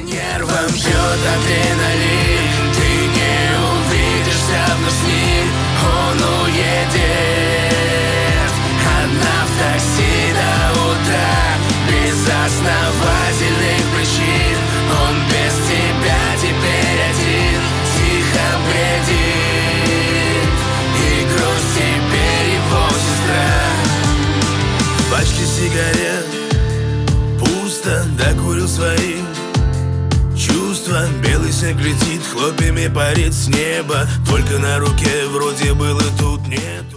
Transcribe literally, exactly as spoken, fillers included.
нервам бьет адреналин, ты не увидишься вновь с ним. Он уедет одна в такси до утра, без основательных причин. Он без тебя теперь один, тихо бредит, и грусть теперь его сестра. В пачке сигарет пусто, докурил свои чувства. Белый снег летит, хлопьями парит с неба, только на руке вроде было тут нет.